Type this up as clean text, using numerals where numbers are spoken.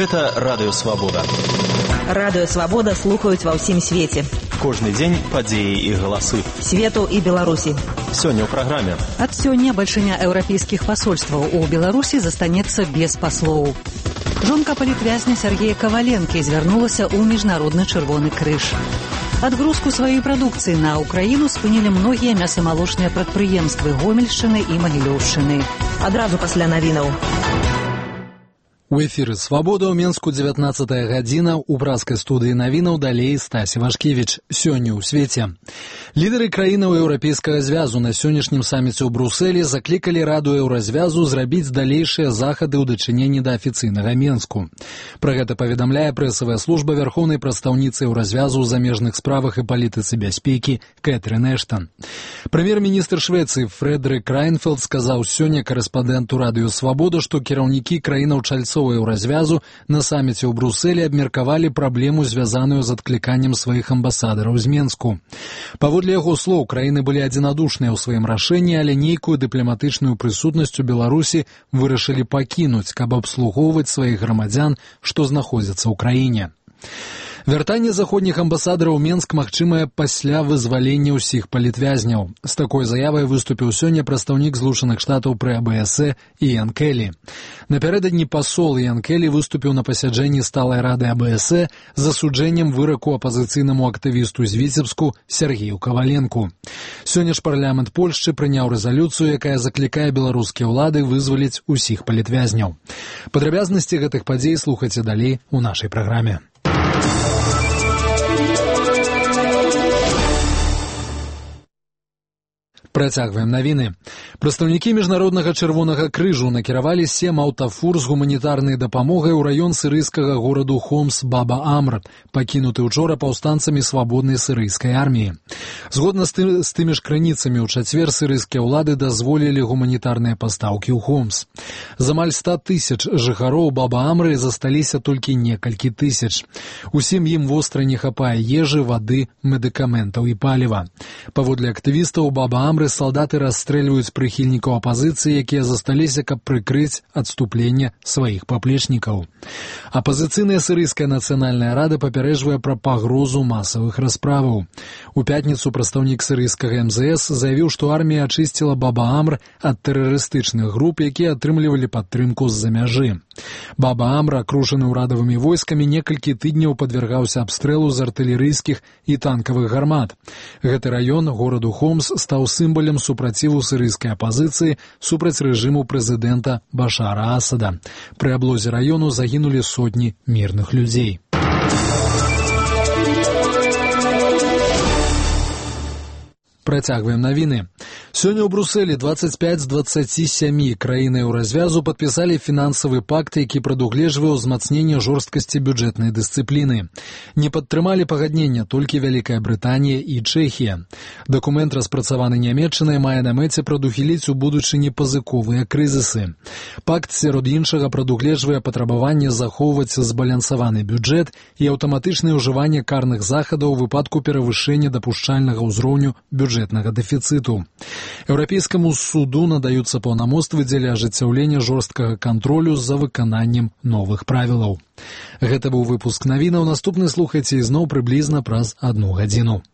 Гэта Радыё Свабода. Радыё Свабода слухаюць ва ўсім свеце. Кожны дзень падзеі і галасы. Свету і Беларусі. Сёння ў праграме. Ад сёння бальшыня еўрапейскіх пасольстваў у Беларусі застанецца без паслоў. Жонка палітвязня Сергея Коваленкі звярнулася ў Міжнародны Чырвоны крыж. Адгрузку сваёй прадукцыі на Украіну спынілі многія мясамалочныя прадпрыемствы Гомельшчыны і Магілёўшчыны. Адразу пасля навінаў. У эфіры «Свабода» ў Менску 19 гадзіна. У праскай студыі навінаў далей Стасі Вашкевіч. Сёння ў свеце. Лідары краінаў Еўрапейскага звязу на сённяшнім саміце ў Брусэлі заклікалі Раду Еўразвязу зрабіць далейшыя захады ў дачыненні да афіцыйнага Менску. Пра гэта паведамляе прэсавая служба вярхоўнай прадстаўніцы Еўразвязу ў замежных справах і палітыцы бяспекі Кэтрын Эштан. Прэм'ер-міністр Швецыі Фрэдэрик Райнфелд сказаў сёння корэспандэнту Радыё Свабода, што кіраўнікі краінаў чальцоў Еўразвязу на саміце ў Брусэлі абмеркавалі праблему, звязаную з адкліканнем сваіх амбасадараў з Менску. Паводле яго слоў, краіны былі адзінадушныя ў сваім рашэнні, але нейкую дыпламатычную прысутнасць у Беларусі вырашылі пакінуць, каб абслугоўваць сваіх грамадзян, што знаходзяцца ў краіне. Вяртанне заходніх амбасадараў ў Менск магчымае пасля вызвалення ўсіх палітвязняў. З такой заявай выступіў сёння прадстаўнік Злучаных Штатаў пры АБС Іан Келлі. Напярэдадні пасол Іан Келлі выступіў на пасяджэнні сталай рады АБС з засуджэннем выраку апазіцыйнаму актывісту з Віцебску Сергею Коваленку. Сёння ж парламент Польшчы прыняў рэзалюцыю, якая заклікае беларускія ўлады вызваліць усіх палітвязняў. Падрабязнасці гэтых падзей слухайце далей у нашай праграме. Працягваем навіны. Прадстаўнікі Міжнароднага Чырвонага крыжу накіравалі 7 аўтафур з гуманітарнай дапамогай у раён сірыйскага гораду Хомс Баба-Амр, пакінуты учора паўстанцамі свабоднай сірыйскай арміі. Згодна з тымі ж крыніцамі, у чацвер сірыйскія ўлады дазволілі гуманітарныя пастаўкі ў Хомс. З амаль 100 тысяч жыхароў Баба-Амры засталіся толькі некалькі тысяч. Усім ім востра не хапае ежы, вады, медыкаментаў і паліва. Паводле актывістаў Баба-Амры салдаты расстрэльваюць прыхільнікаў апазіцыі, якія засталіся, каб прыкрыць адступленне сваіх паплечнікаў. Апазіцыйная сірыйская нацыянальная рада папярэджвае пра пагрозу масавых расправаў. У пятніцу прадстаўнік сірыйскага МЗС заявіў, што армія ачысціла Баба-Амр ад тэрарыстычных груп, якія атрымлівалі падтрымку з-за мяжы. Баба-Амр, акружаны ўрадавымі войскамі, некалькі тыдняў падвяргаўся абстрэлу з артылерыйскіх і танкавых гармат. Гэты раён гораду Хомс стаў сімвалам супраціву сірыйскай апазіцыі супраць рэжыму прэзідэнта Башара Асада. Пры аблозе раёну загінулі сотні мірных людзей. Працягваем навіны. Сёння ў Брусэлі 25 з 27 краін Еўразвязу падпісалі фінансавы пакт, які прадугледжвае ўзмацненне жорсткасці бюджэтнай дысцыпліны. Не падтрымалі пагаднення толькі Вялікая Брытанія і Чэхія. Дакумент, распрацаваны Нямецчынай, мае на мэце прадухіліць у будучыні пазыковыя крызісы. Пакт, сярод іншага, прадугледжвае патрабаванне захоўваць збалансаваны бюджэт і аўтаматычнае ўжыванне карных захадаў у выпадку перавышэння дапушчальнага ўзроўню бюджэтнага дэфіцыту. Еўрапейскаму суду надаюцца паўнамоцтвы дзеля ажыццяўлення жорсткага кантролю за выкананнем новых правілаў. Гэта быў выпуск навінаў. Наступны слухайце ізноў прыблізна праз 1 гадзіну.